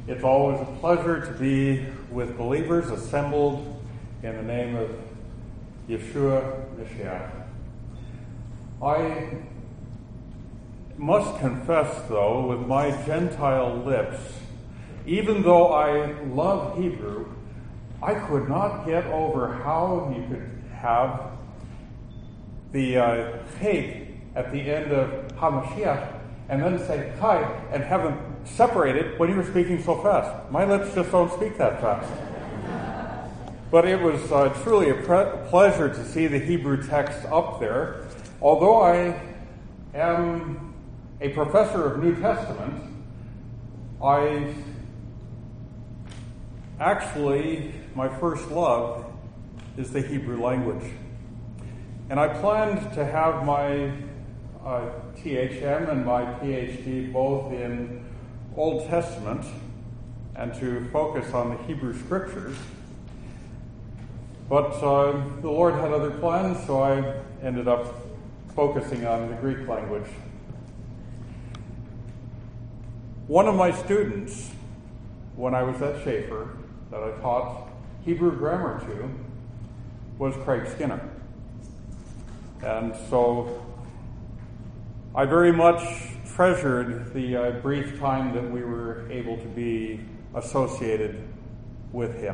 It's always a pleasure to be with believers assembled in the name of Yeshua Mashiach. I must confess, though, with my Gentile lips, even though I love Hebrew, I could not get over how you could have the Hey at the end of HaMashiach and then say Hi and have them separated when you were speaking so fast. My lips just don't speak that fast. But it was truly a pleasure to see the Hebrew text up there. Although I am a professor of New Testament, my first love is the Hebrew language. And I planned to have my THM and my PhD both in Old Testament and to focus on the Hebrew Scriptures. But the Lord had other plans, so I ended up focusing on the Greek language. One of my students, when I was at Schaefer, that I taught Hebrew grammar to, was Craig Skinner. And so I very much treasured the brief time that we were able to be associated with him.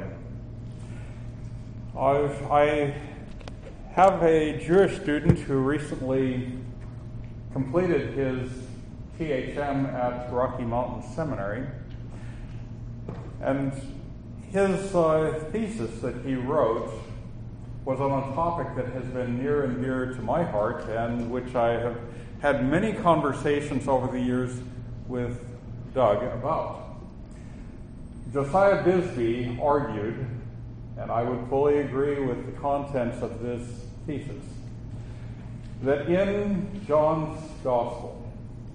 I have a Jewish student who recently completed his THM at Rocky Mountain Seminary, and his thesis that he wrote was on a topic that has been near and dear to my heart and which I have had many conversations over the years with Doug about. Josiah Bisbee argued, and I would fully agree with the contents of this thesis, that in John's Gospel,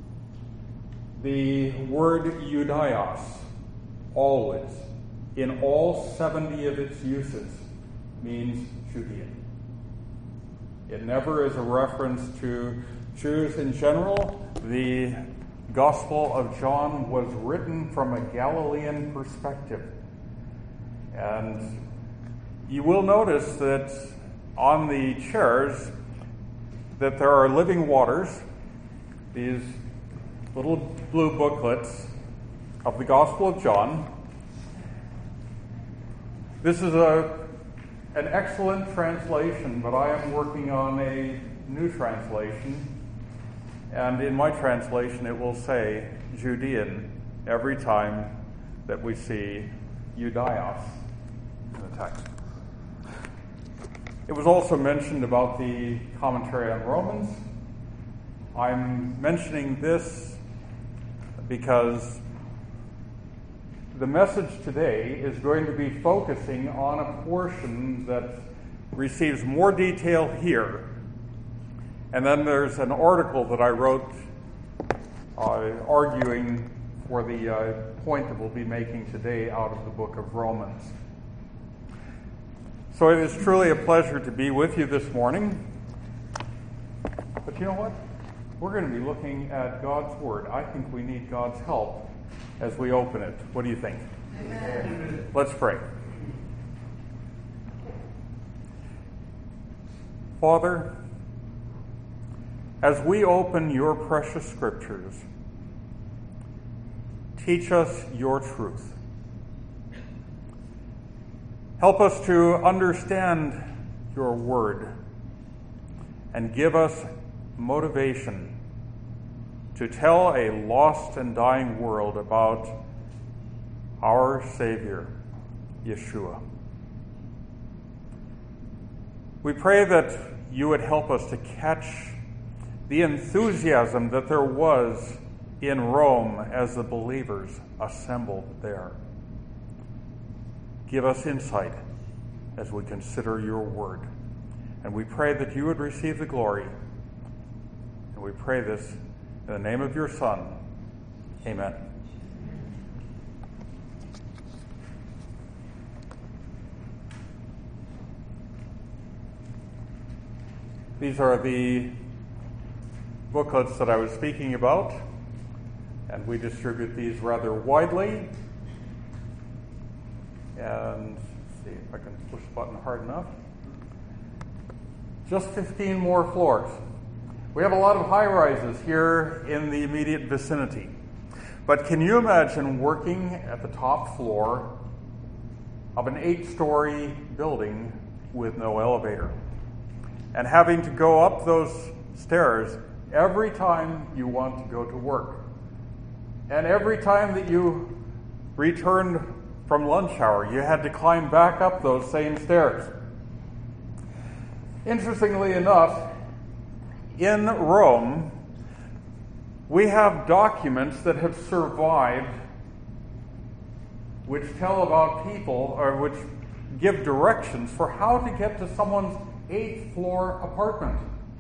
the word Judaios always, in all 70 of its uses, means Judean. It never is a reference to Jews in general. The Gospel of John was written from a Galilean perspective. And you will notice that on the chairs that there are living waters, these little blue booklets of the Gospel of John. This is an excellent translation, but I am working on a new translation. And in my translation, it will say Judean every time that we see Judaios in the text. It was also mentioned about the commentary on Romans. I'm mentioning this because the message today is going to be focusing on a portion that receives more detail here. And then there's an article that I wrote arguing for the point that we'll be making today out of the book of Romans. So it is truly a pleasure to be with you this morning. But you know what? We're going to be looking at God's Word. I think we need God's help as we open it. What do you think? Amen. Let's pray. Father, as we open your precious Scriptures, teach us your truth. Help us to understand your word and give us motivation to tell a lost and dying world about our Savior, Yeshua. We pray that you would help us to catch the enthusiasm that there was in Rome as the believers assembled there. Give us insight as we consider your word. And we pray that you would receive the glory. And we pray this in the name of your Son. Amen. These are the booklets that I was speaking about, and we distribute these rather widely. And let's see if I can push the button hard enough. Just 15 more floors. We have a lot of high-rises here in the immediate vicinity. But can you imagine working at the top floor of an 8-story building with no elevator and having to go up those stairs every time you want to go to work, and every time that you returned from lunch hour you had to climb back up those same stairs? Interestingly enough, in Rome we have documents that have survived which tell about people, or which give directions for how to get to someone's 8th floor apartment.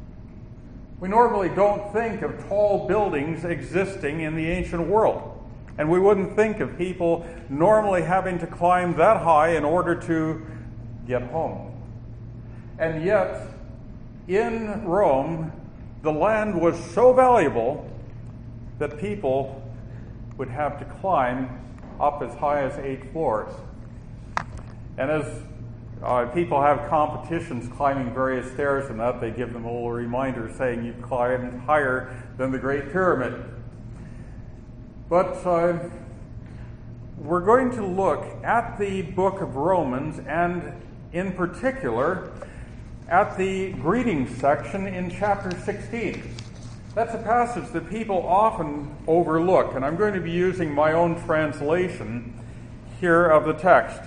We normally don't think of tall buildings existing in the ancient world, and we wouldn't think of people normally having to climb that high in order to get home. And yet, in Rome, the land was so valuable that people would have to climb up as high as 8 floors. And as people have competitions climbing various stairs and that, they give them a little reminder saying you've climbed higher than the Great Pyramid. But we're going to look at the book of Romans, and in particular at the greetings section in chapter 16. That's a passage that people often overlook, and I'm going to be using my own translation here of the text.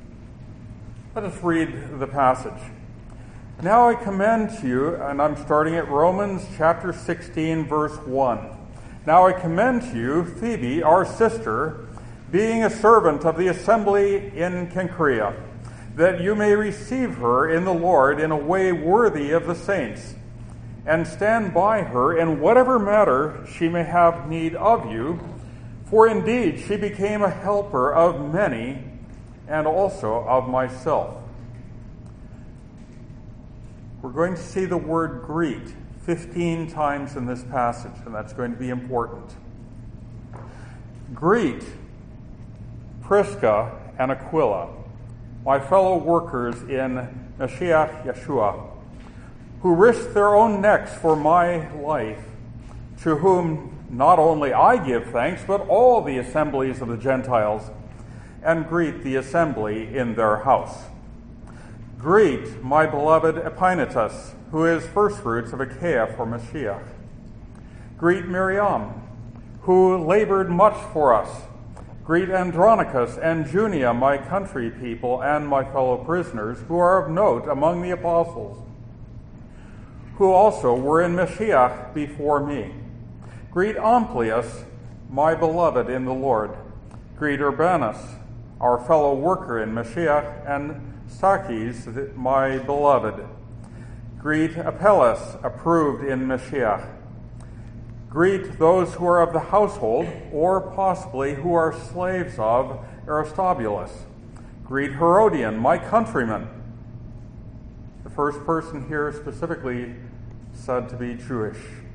Let us read the passage. Now I commend to you, and I'm starting at Romans chapter 16, verse 1. Now I commend to you Phoebe, our sister, being a servant of the assembly in Cenchrea, that you may receive her in the Lord in a way worthy of the saints, and stand by her in whatever matter she may have need of you, for indeed she became a helper of many, and also of myself. We're going to see the word greet 15 times in this passage, and that's going to be important. Greet Prisca and Aquila, my fellow workers in Mashiach Yeshua, who risked their own necks for my life, to whom not only I give thanks, but all the assemblies of the Gentiles, and greet the assembly in their house. Greet my beloved Epaenetus, who is firstfruits of Achaia for Mashiach. Greet Miriam, who labored much for us. Greet Andronicus and Junia, my country people, and my fellow prisoners, who are of note among the apostles, who also were in Mashiach before me. Greet Amplias, my beloved in the Lord. Greet Urbanus, our fellow worker in Mashiach, and Stachys, my beloved. Greet Apelles, approved in Mashiach. Greet those who are of the household, or possibly who are slaves of Aristobulus. Greet Herodian, my countryman. The first person here specifically said to be Jewish.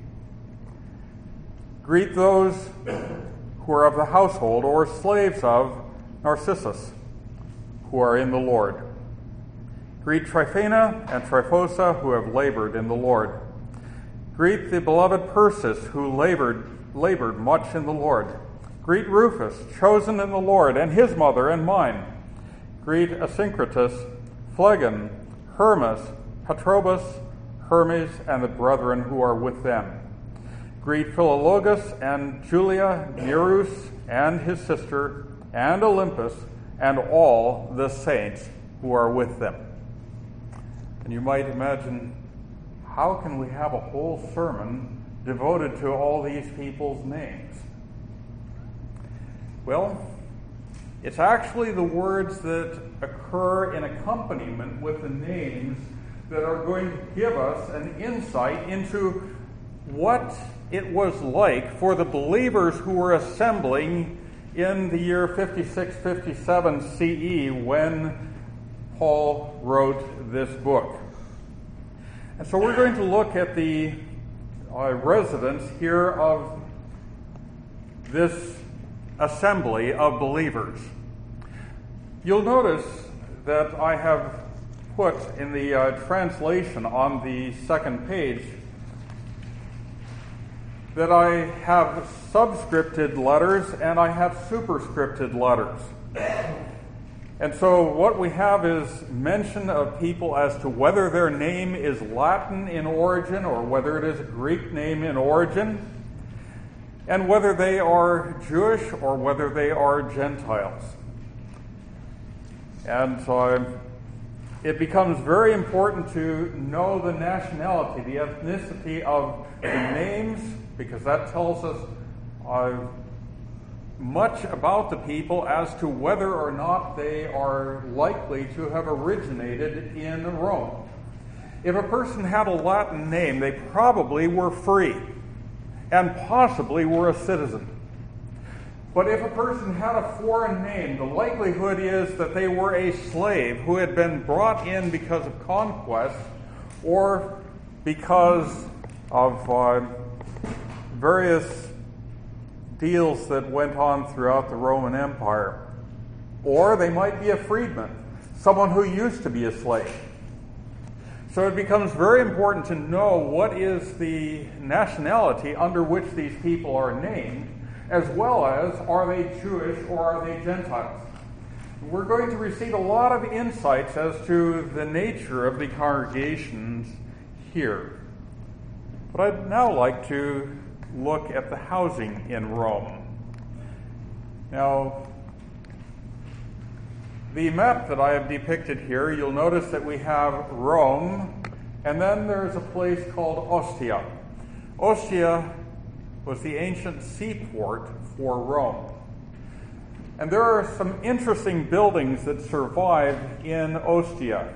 Greet those who are of the household or slaves of Narcissus, who are in the Lord. Greet Tryphena and Tryphosa, who have labored in the Lord. Greet the beloved Persis, who labored much in the Lord. Greet Rufus, chosen in the Lord, and his mother and mine. Greet Asyncritus, Phlegon, Hermas, Patrobas, Hermes, and the brethren who are with them. Greet Philologus and Julia, Nereus, and his sister, and Olympus, and all the saints who are with them. And you might imagine, how can we have a whole sermon devoted to all these people's names? Well, it's actually the words that occur in accompaniment with the names that are going to give us an insight into what it was like for the believers who were assembling in the year 56-57 CE when Paul wrote this book. And so we're going to look at the residence here of this assembly of believers. You'll notice that I have put in the translation on the second page that I have subscripted letters and I have superscripted letters. And so what we have is mention of people as to whether their name is Latin in origin or whether it is a Greek name in origin, and whether they are Jewish or whether they are Gentiles. And so it becomes very important to know the nationality, the ethnicity of the names, because that tells us much about the people as to whether or not they are likely to have originated in Rome. If a person had a Latin name, they probably were free and possibly were a citizen. But if a person had a foreign name, the likelihood is that they were a slave who had been brought in because of conquest or because of various deals that went on throughout the Roman Empire. Or they might be a freedman, someone who used to be a slave. So it becomes very important to know what is the nationality under which these people are named, as well as are they Jewish or are they Gentiles. We're going to receive a lot of insights as to the nature of the congregations here. But I'd now like to look at the housing in Rome. Now, the map that I have depicted here, you'll notice that we have Rome, and then there's a place called Ostia. Ostia was the ancient seaport for Rome. And there are some interesting buildings that survive in Ostia.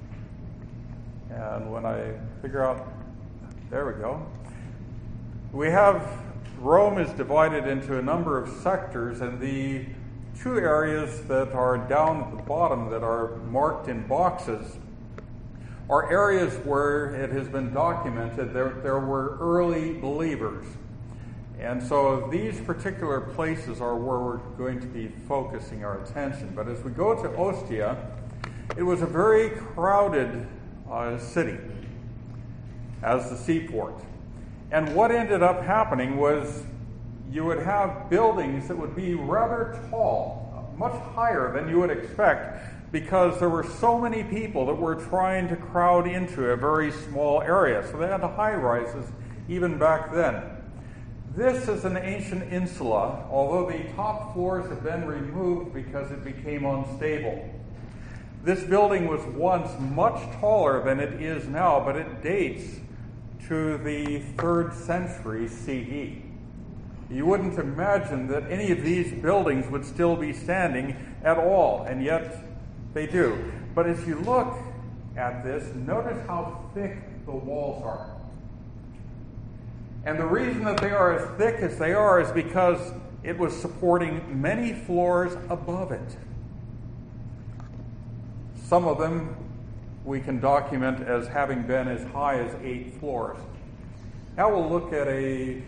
And when I figure out, there we go. We have, Rome is divided into a number of sectors, and the two areas that are down at the bottom that are marked in boxes are areas where it has been documented there were early believers. And so these particular places are where we're going to be focusing our attention. But as we go to Ostia, it was a very crowded city as the seaport. And what ended up happening was you would have buildings that would be rather tall, much higher than you would expect, because there were so many people that were trying to crowd into a very small area. So they had high rises even back then. This is an ancient insula, although the top floors have been removed because it became unstable. This building was once much taller than it is now, but it dates to the 3rd century CE. You wouldn't imagine that any of these buildings would still be standing at all, and yet they do. But as you look at this, notice how thick the walls are. And the reason that they are as thick as they are is because it was supporting many floors above it. Some of them we can document as having been as high as 8 floors. Now we'll look at a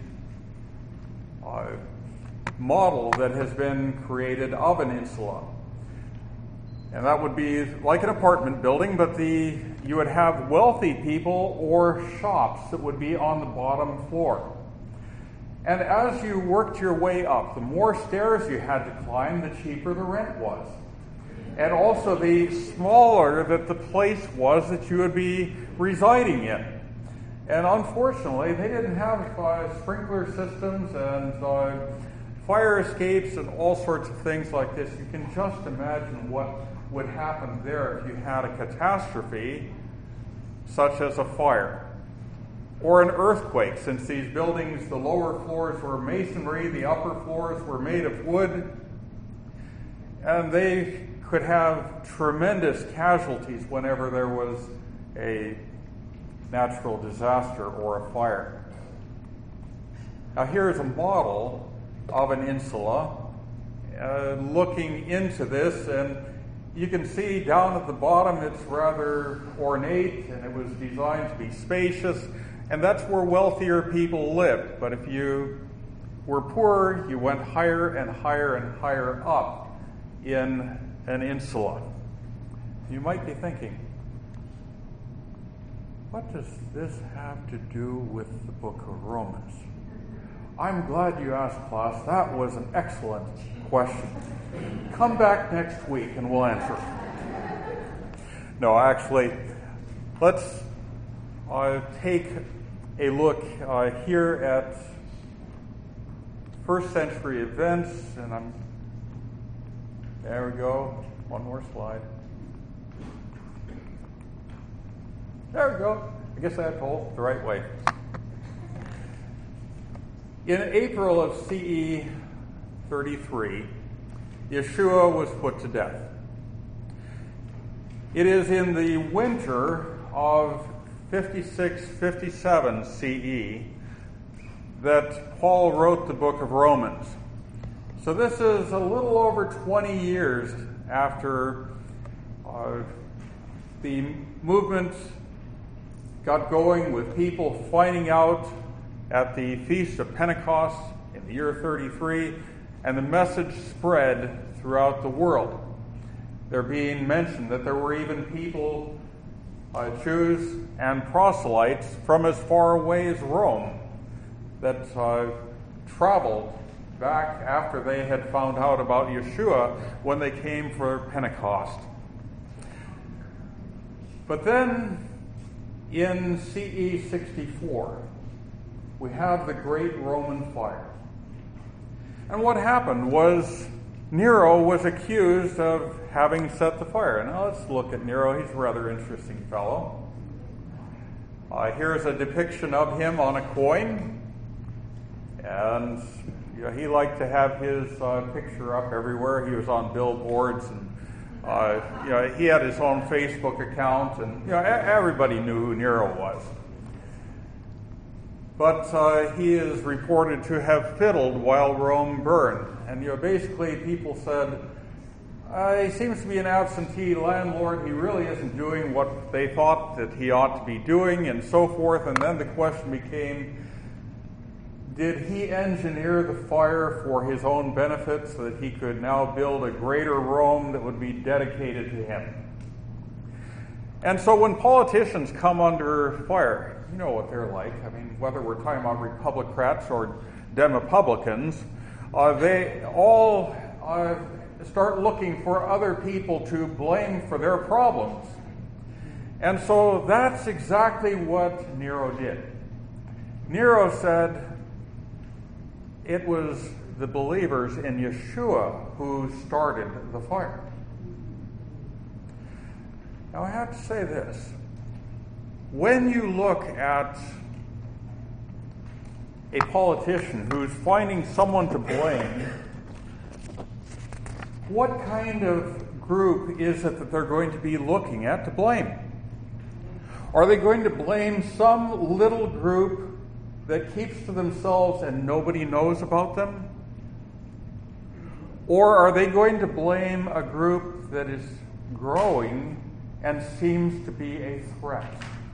model that has been created of an insula. And that would be like an apartment building, but you would have wealthy people or shops that would be on the bottom floor. And as you worked your way up, the more stairs you had to climb, the cheaper the rent was. And also the smaller that the place was that you would be residing in. And unfortunately, they didn't have sprinkler systems and fire escapes and all sorts of things like this. You can just imagine what would happen there if you had a catastrophe such as a fire or an earthquake, since these buildings, the lower floors were masonry, the upper floors were made of wood, and they could have tremendous casualties whenever there was a natural disaster or a fire. Now here's a model of an insula looking into this, and you can see down at the bottom it's rather ornate, and it was designed to be spacious, and that's where wealthier people lived. But if you were poor, you went higher and higher and higher up in an insula. You might be thinking, what does this have to do with the book of Romans? I'm glad you asked, class. That was an excellent question. Come back next week and we'll answer. No, actually, let's take a look here at first century events, and there we go. One more slide. There we go. I guess I had told the right way. In April of CE 33, Yeshua was put to death. It is in the winter of 56-57 CE that Paul wrote the book of Romans. So this is a little over 20 years after the movement got going, with people finding out at the Feast of Pentecost in the year 33, and the message spread throughout the world. There being mentioned that there were even people, Jews and proselytes from as far away as Rome, that traveled back after they had found out about Yeshua when they came for Pentecost. But then in CE 64, we have the Great Roman Fire. And what happened was Nero was accused of having set the fire. Now let's look at Nero. He's a rather interesting fellow. Here's a depiction of him on a coin. And he liked to have his picture up everywhere. He was on billboards, and he had his own Facebook account, and everybody knew who Nero was. But he is reported to have fiddled while Rome burned. And basically people said, he seems to be an absentee landlord. He really isn't doing what they thought that he ought to be doing, and so forth. And then the question became, did he engineer the fire for his own benefit so that he could now build a greater Rome that would be dedicated to him? And so when politicians come under fire, you know what they're like. I mean, whether we're talking about Republicrats or Demopublicans, they all start looking for other people to blame for their problems. And so that's exactly what Nero did. Nero said it was the believers in Yeshua who started the fire. Now I have to say this. When you look at a politician who's finding someone to blame, what kind of group is it that they're going to be looking at to blame? Are they going to blame some little group that keeps to themselves and nobody knows about them? Or are they going to blame a group that is growing and seems to be a threat?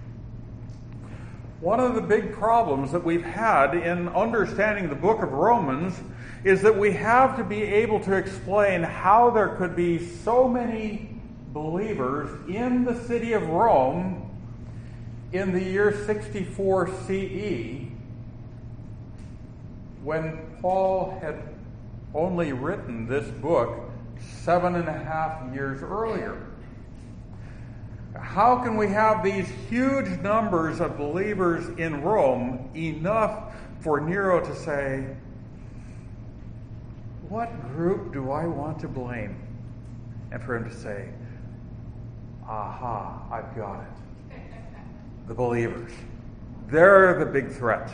One of the big problems that we've had in understanding the book of Romans is that we have to be able to explain how there could be so many believers in the city of Rome in the year 64 CE, when Paul had only written this book 7.5 years earlier. How can we have these huge numbers of believers in Rome, enough for Nero to say, what group do I want to blame? And for him to say, aha, I've got it. The believers. They're the big threat.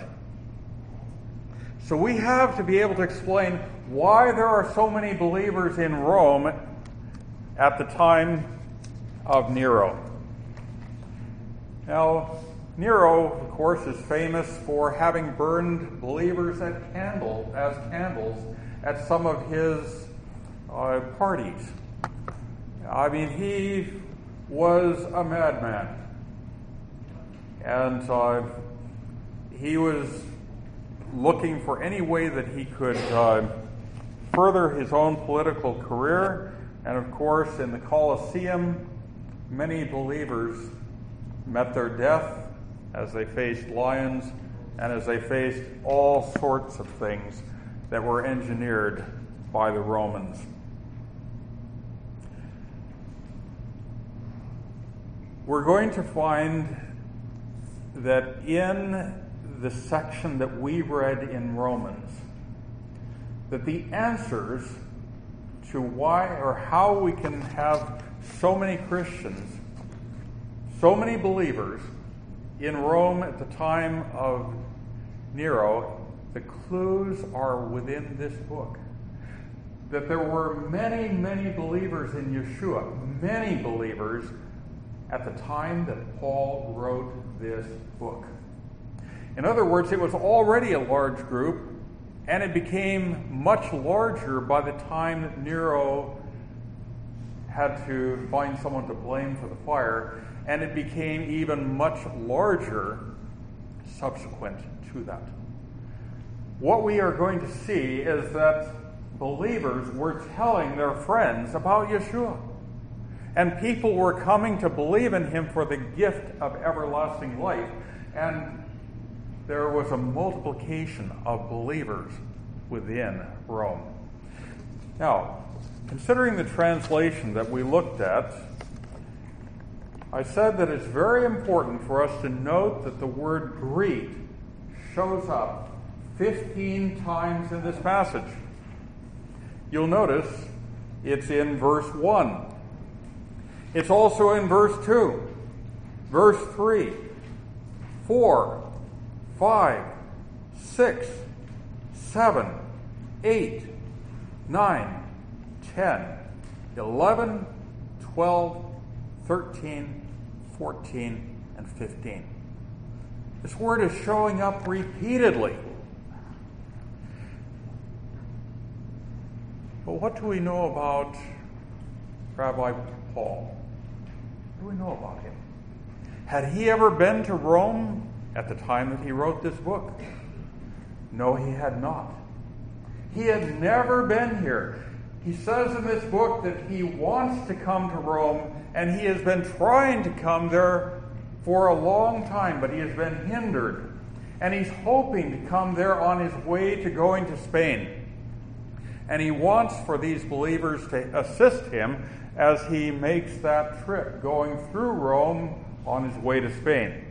So we have to be able to explain why there are so many believers in Rome at the time of Nero. Now, Nero, of course, is famous for having burned believers as candles at some of his parties. I mean, he was a madman. And he was looking for any way that he could further his own political career, And of course, in the Colosseum, many believers met their death as they faced lions and as they faced all sorts of things that were engineered by the Romans. We're going to find that in the section that we read in Romans, that the answers to why or how we can have so many Christians, so many believers in Rome at the time of Nero, the clues are within this book. That there were many, many believers in Yeshua, many believers at the time that Paul wrote this book. In other words, it was already a large group, and it became much larger by the time that Nero had to find someone to blame for the fire, and it became even much larger subsequent to that. What we are going to see is that believers were telling their friends about Yeshua. And people were coming to believe in him for the gift of everlasting life. And there was a multiplication of believers within Rome. Now, considering the translation that we looked at, I said that it's very important for us to note that the word greet shows up 15 times in this passage. You'll notice it's in verse 1. It's also in verse 2, verse 3, 4, 5, 6, 7, 8, 9, 10, 11, 12, 13, 14, and 15. This word is showing up repeatedly. But what do we know about Rabbi Paul? What do we know about him? Had he ever been to Rome at the time that he wrote this book? No, he had not. He had never been here. He says in this book that he wants to come to Rome, and he has been trying to come there for a long time, but he has been hindered. And he's hoping to come there on his way to going to Spain. And he wants for these believers to assist him as he makes that trip, going through Rome on his way to Spain.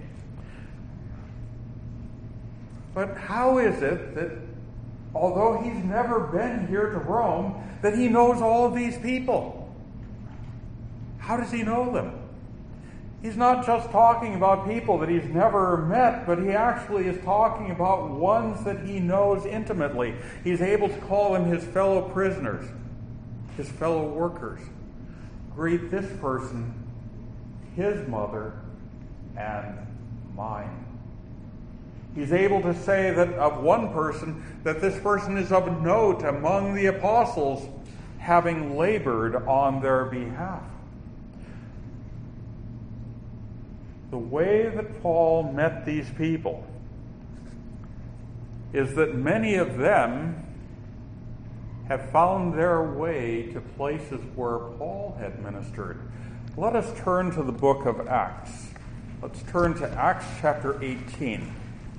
But how is it that, although he's never been here to Rome, that he knows all of these people? How does he know them? He's not just talking about people that he's never met, but he actually is talking about ones that he knows intimately. He's able to call them his fellow prisoners, his fellow workers. Greet this person, his mother, and mine. He's able to say that of one person, that this person is of note among the apostles, having labored on their behalf. The way that Paul met these people is that many of them have found their way to places where Paul had ministered. Let us turn to the book of Acts. Let's turn to Acts chapter 18.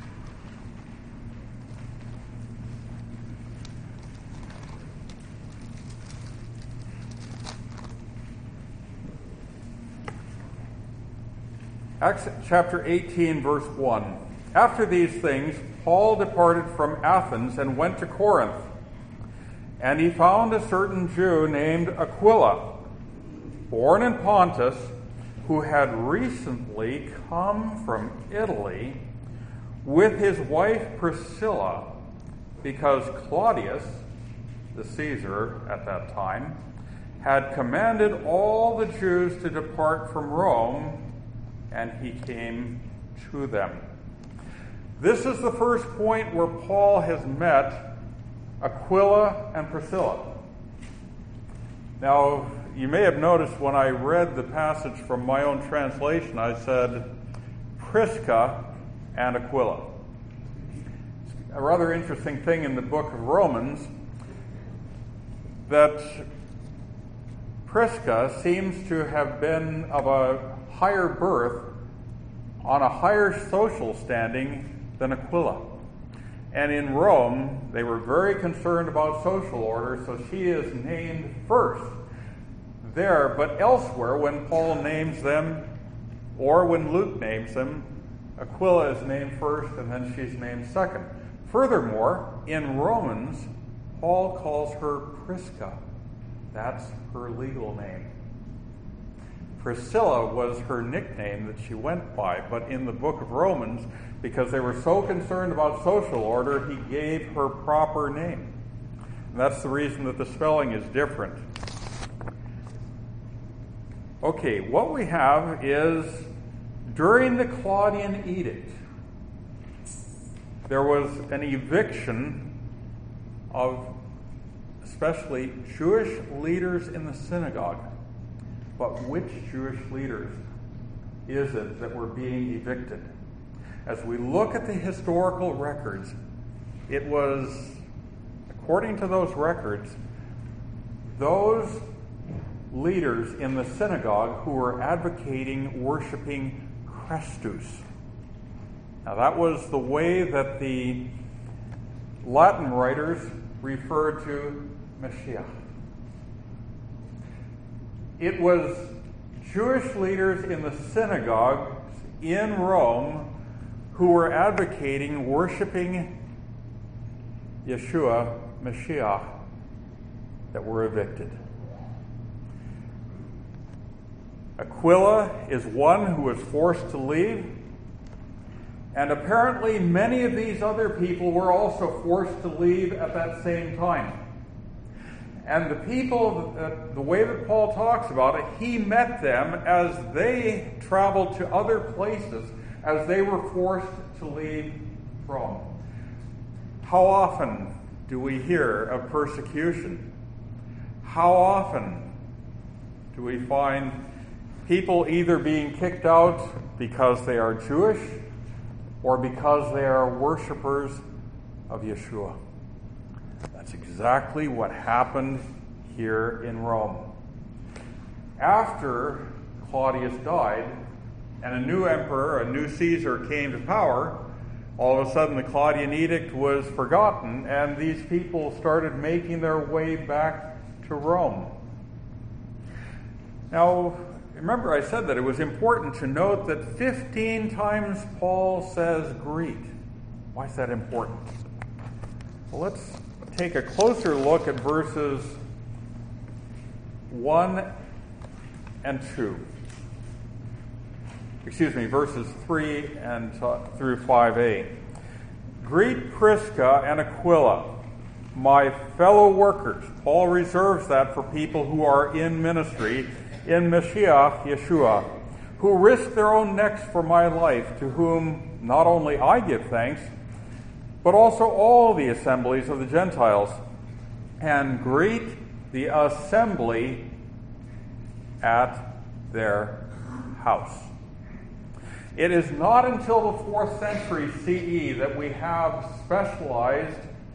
Acts chapter 18, verse 1. After these things, Paul departed from Athens and went to Corinth. And he found a certain Jew named Aquila, born in Pontus, who had recently come from Italy with his wife Priscilla, because Claudius, the Caesar at that time, had commanded all the Jews to depart from Rome, and he came to them. This is the first point where Paul has met Aquila and Priscilla. Now, you may have noticed when I read the passage from my own translation, I said Prisca and Aquila. It's a rather interesting thing in the book of Romans that Prisca seems to have been of a higher birth, on a higher social standing than Aquila. And in Rome, they were very concerned about social order, so she is named first there. But elsewhere, when Paul names them, or when Luke names them, Aquila is named first and then she's named second. Furthermore, in Romans, Paul calls her Prisca. That's her legal name. Priscilla was her nickname that she went by, but in the book of Romans, because they were so concerned about social order, he gave her proper name. And that's the reason that the spelling is different. Okay, what we have is, during the Claudian edict, there was an eviction of especially Jewish leaders in the synagogue. But which Jewish leaders is it that were being evicted? As we look at the historical records, it was, according to those records, those leaders in the synagogue who were advocating worshiping Christus. Now that was the way that the Latin writers referred to Mashiach. It was Jewish leaders in the synagogues in Rome who were advocating worshiping Yeshua, Mashiach, that were evicted. Aquila is one who was forced to leave, and apparently many of these other people were also forced to leave at that same time. And the people, the way that Paul talks about it, he met them as they traveled to other places, as they were forced to leave Rome. How often do we hear of persecution? How often do we find people either being kicked out because they are Jewish or because they are worshipers of Yeshua? That's exactly what happened here in Rome. After Claudius died and a new emperor, a new Caesar, came to power, all of a sudden the Claudian edict was forgotten and these people started making their way back to Rome. Now, remember I said that it was important to note that 15 times Paul says greet. Why is that important? Well, let's take a closer look at verses 1 and 2. Verses 3 and through 5a. Greet Prisca and Aquila, my fellow workers. Paul reserves that for people who are in ministry in Mashiach, Yeshua, who risk their own necks for my life, to whom not only I give thanks, but also all the assemblies of the Gentiles. And greet the assembly at their house. It is not until the 4th century CE that we have specialized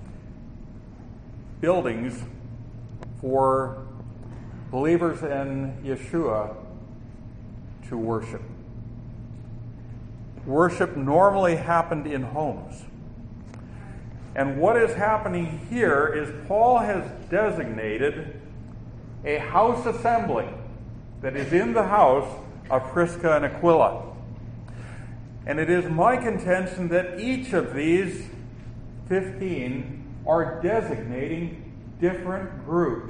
buildings for believers in Yeshua to worship. Worship normally happened in homes. And what is happening here is Paul has designated a house assembly that is in the house of Prisca and Aquila. And it is my contention that each of these 15 are designating different groups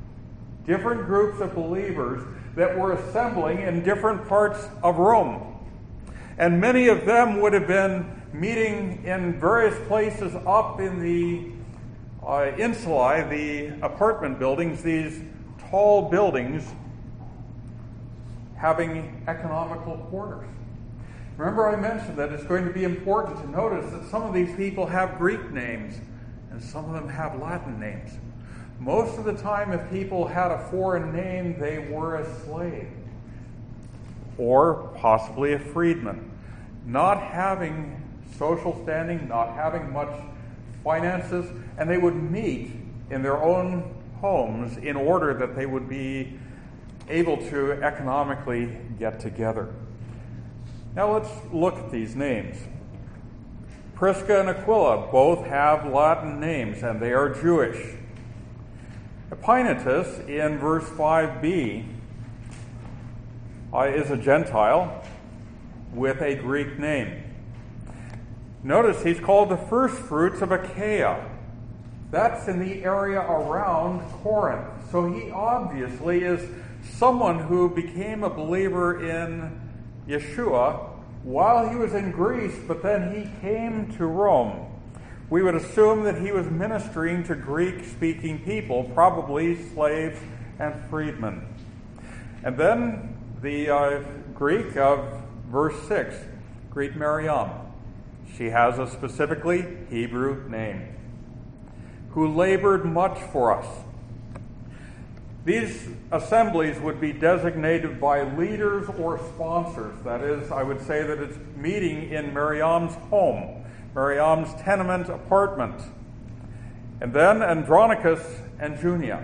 of believers that were assembling in different parts of Rome. And many of them would have been meeting in various places up in the insulae, the apartment buildings, these tall buildings having economical quarters. Remember I mentioned that it's going to be important to notice that some of these people have Greek names and some of them have Latin names. Most of the time, if people had a foreign name, they were a slave or possibly a freedman. Not having social standing, not having much finances, and they would meet in their own homes in order that they would be able to economically get together. Now let's look at these names. Prisca and Aquila both have Latin names, and they are Jewish. Epaenetus in verse 5b is a Gentile with a Greek name. Notice he's called the first fruits of Achaia. That's in the area around Corinth. So he obviously is someone who became a believer in Yeshua while he was in Greece, but then he came to Rome. We would assume that he was ministering to Greek-speaking people, probably slaves and freedmen. And then the Greek of verse 6, greet Miriam. She has a specifically Hebrew name, who labored much for us. These assemblies would be designated by leaders or sponsors. That is, I would say that it's meeting in Miriam's home, Miriam's tenement apartment. And then Andronicus and Junia,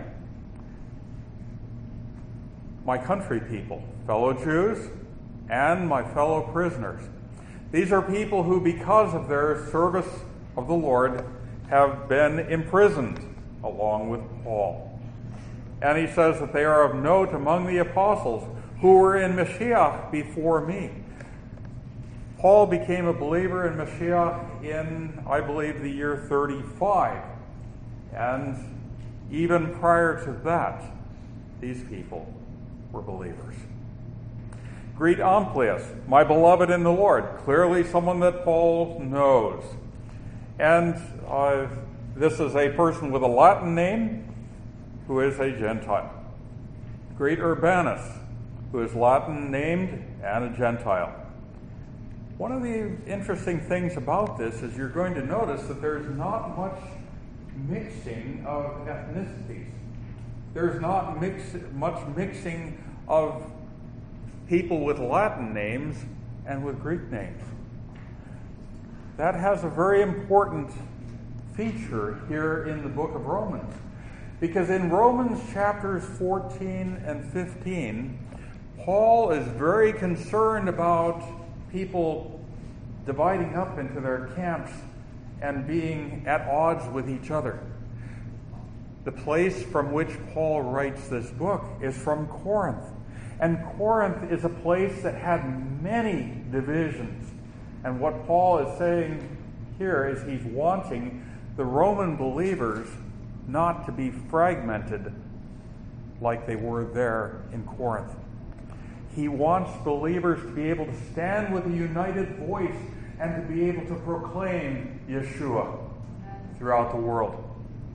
my country people, fellow Jews, and my fellow prisoners. These are people who, because of their service of the Lord, have been imprisoned along with Paul. And he says that they are of note among the apostles who were in Mashiach before me. Paul became a believer in Mashiach in, I believe, the year 35. And even prior to that, these people were believers. Greet Amplias, my beloved in the Lord. Clearly someone that Paul knows. And this is a person with a Latin name who is a Gentile. Greet Urbanus, who is Latin named and a Gentile. One of the interesting things about this is you're going to notice that there's not much mixing of ethnicities. There's not much mixing of people with Latin names and with Greek names. That has a very important feature here in the book of Romans. Because in Romans chapters 14 and 15, Paul is very concerned about people dividing up into their camps and being at odds with each other. The place from which Paul writes this book is from Corinth. And Corinth is a place that had many divisions. And what Paul is saying here is he's wanting the Roman believers not to be fragmented like they were there in Corinth. He wants believers to be able to stand with a united voice and to be able to proclaim Yeshua throughout the world.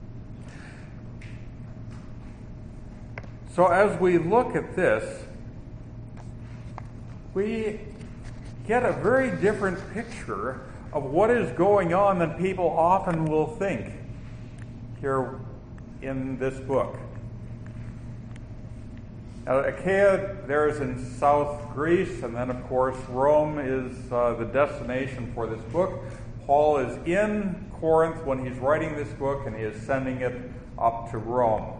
So as we look at this, we get a very different picture of what is going on than people often will think here in this book. Now, Achaia there is in South Greece, and then of course Rome is the destination for this book. Paul is in Corinth when he's writing this book, and he is sending it up to Rome.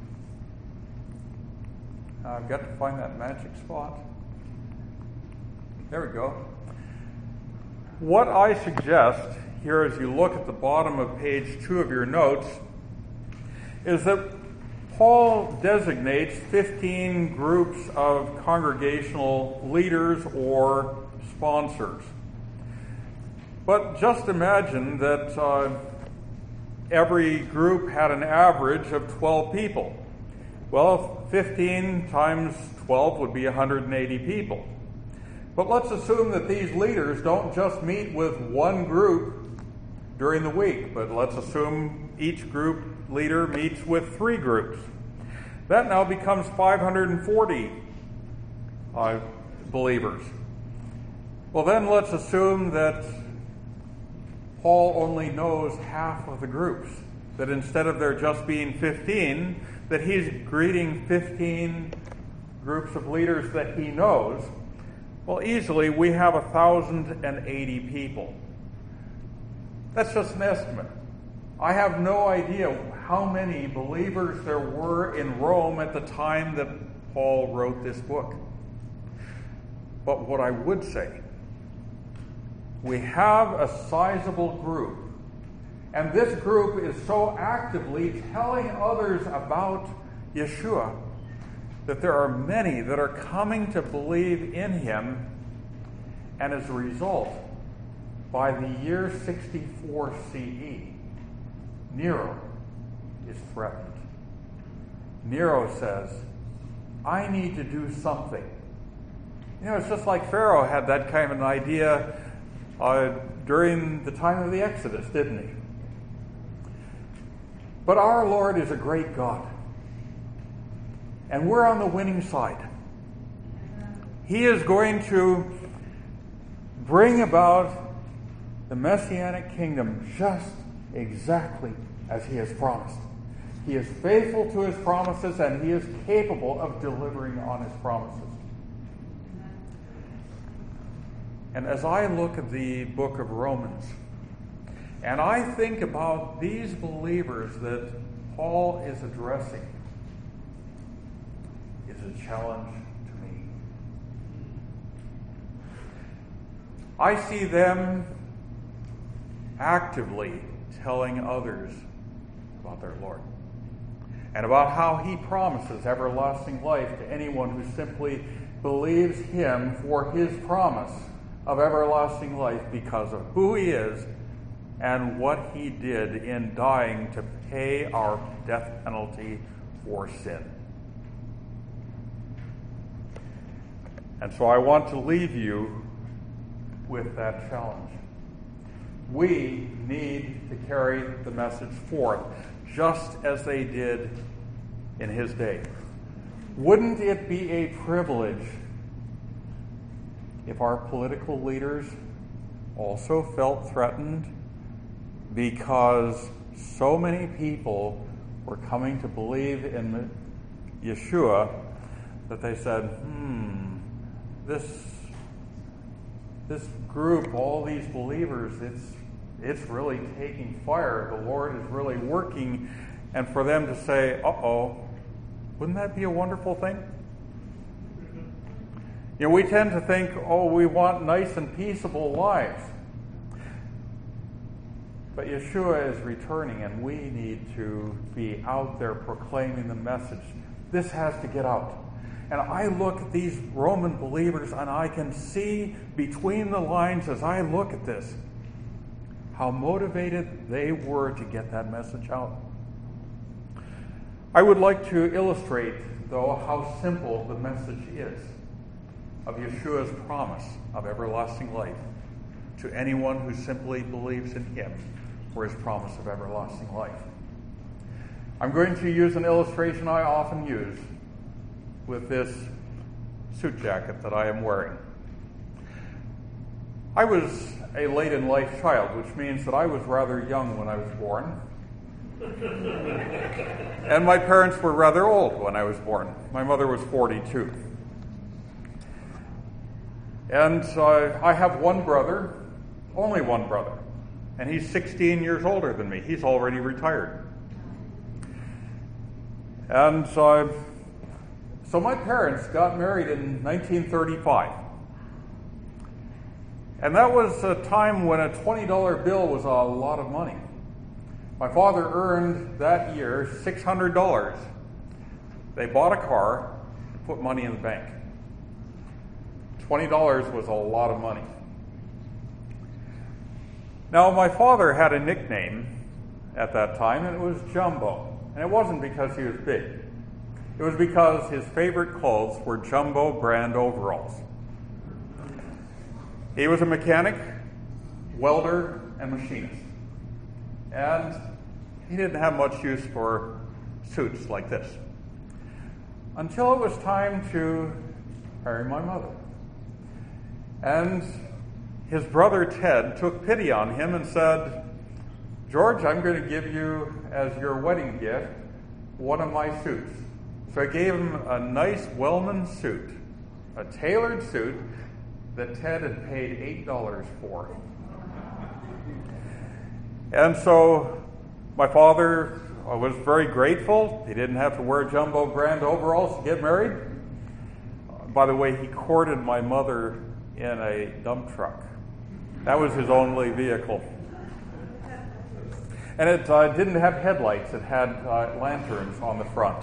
I've got to find that magic spot. There we go. What I suggest here as you look at the bottom of page 2 of your notes is that Paul designates 15 groups of congregational leaders or sponsors. But just imagine that every group had an average of 12 people. Well, 15 times 12 would be 180 people. But let's assume that these leaders don't just meet with one group during the week, but let's assume each group leader meets with 3 groups. That now becomes 540 believers. Well, then let's assume that Paul only knows half of the groups, that instead of there just being 15, that he's greeting 15 groups of leaders that he knows. Well, easily we have 1,080 people. That's just an estimate. I have no idea how many believers there were in Rome at the time that Paul wrote this book. But what I would say, we have a sizable group, and this group is so actively telling others about Yeshua that there are many that are coming to believe in him, and as a result, by the year 64 CE, Nero is threatened. Nero says, I need to do something. It's just like Pharaoh had that kind of an idea during the time of the Exodus, didn't he? But our Lord is a great God. And we're on the winning side. He is going to bring about the Messianic kingdom just exactly as he has promised. He is faithful to his promises, and he is capable of delivering on his promises. And as I look at the book of Romans, and I think about these believers that Paul is addressing, is a challenge to me. I see them actively telling others about their Lord and about how he promises everlasting life to anyone who simply believes him for his promise of everlasting life because of who he is and what he did in dying to pay our death penalty for sin. And so I want to leave you with that challenge. We need to carry the message forth, just as they did in his day. Wouldn't it be a privilege if our political leaders also felt threatened because so many people were coming to believe in Yeshua that they said, this group, all these believers, it's really taking fire. The Lord is really working. And for them to say, wouldn't that be a wonderful thing? We tend to think, we want nice and peaceable lives. But Yeshua is returning, and we need to be out there proclaiming the message. This has to get out. And I look at these Roman believers, and I can see between the lines as I look at this how motivated they were to get that message out. I would like to illustrate, though, how simple the message is of Yeshua's promise of everlasting life to anyone who simply believes in him for his promise of everlasting life. I'm going to use an illustration I often use with this suit jacket that I am wearing. I was a late-in-life child, which means that I was rather young when I was born. And my parents were rather old when I was born. My mother was 42. And I have one brother, only one brother, and he's 16 years older than me. He's already retired. And so my parents got married in 1935. And that was a time when a $20 bill was a lot of money. My father earned that year $600. They bought a car and put money in the bank. $20 was a lot of money. Now, my father had a nickname at that time, and it was Jumbo. And it wasn't because he was big. It was because his favorite clothes were Jumbo brand overalls. He was a mechanic, welder, and machinist. And he didn't have much use for suits like this. Until it was time to marry my mother. And his brother Ted took pity on him and said, George, I'm going to give you as your wedding gift one of my suits. So I gave him a nice Wellman suit, a tailored suit that Ted had paid $8 for. And so my father was very grateful. He didn't have to wear Jumbo brand overalls to get married. By the way, he courted my mother in a dump truck. That was his only vehicle. And it didn't have headlights. It had lanterns on the front.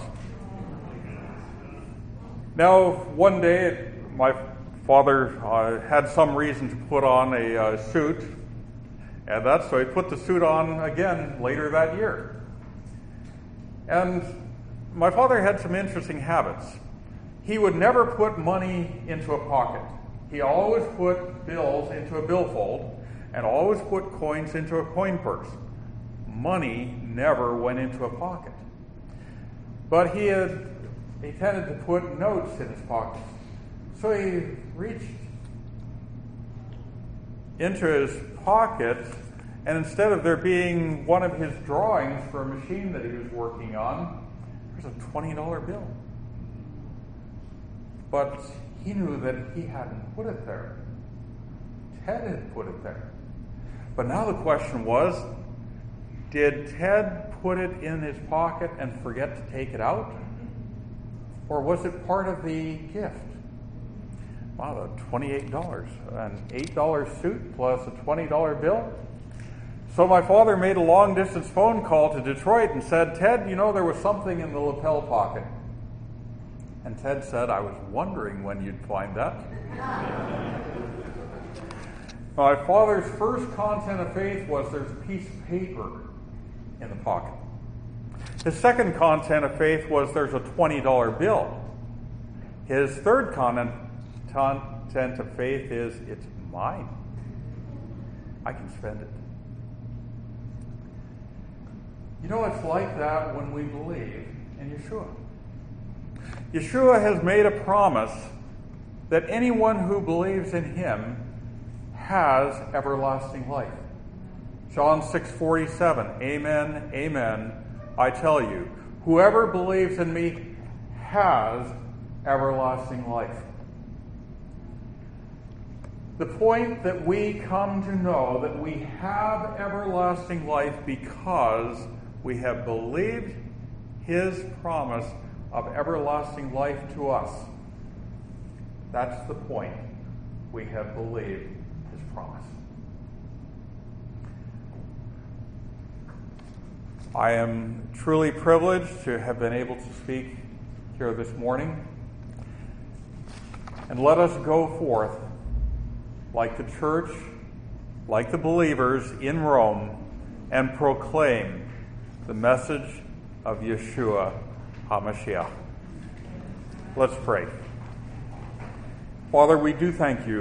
Now, one day, my father had some reason to put on a suit, and so he put the suit on again later that year. And my father had some interesting habits. He would never put money into a pocket. He always put bills into a billfold and always put coins into a coin purse. Money never went into a pocket. But he tended to put notes in his pockets. So he reached into his pocket, and instead of there being one of his drawings for a machine that he was working on, there's a $20 bill. But he knew that he hadn't put it there. Ted had put it there. But now the question was, did Ted put it in his pocket and forget to take it out? Or was it part of the gift? Wow, $28. An $8 suit plus a $20 bill? So my father made a long-distance phone call to Detroit and said, Ted, you know, there was something in the lapel pocket. And Ted said, I was wondering when you'd find that. My father's first content of faith was there's a piece of paper in the pocket. His second content of faith was there's a $20 bill. His third content of faith is it's mine. I can spend it. You know, it's like that when we believe in Yeshua. Yeshua has made a promise that anyone who believes in him has everlasting life. John 6:47, Amen, amen, I tell you, whoever believes in me has everlasting life. The point that we come to know that we have everlasting life because we have believed his promise of everlasting life to us. That's the point. We have believed his promise. I am truly privileged to have been able to speak here this morning. And let us go forth like the church, like the believers in Rome, and proclaim the message of Yeshua HaMashiach. Let's pray. Father, we do thank you.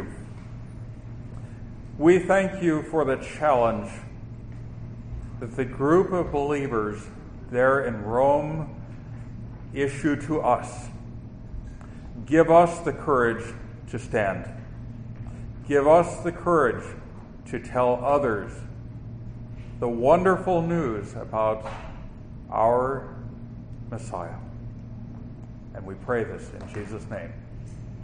We thank you for the challenge that the group of believers there in Rome issue to us. Give us the courage to stand. Give us the courage to tell others the wonderful news about our Messiah. And we pray this in Jesus' name.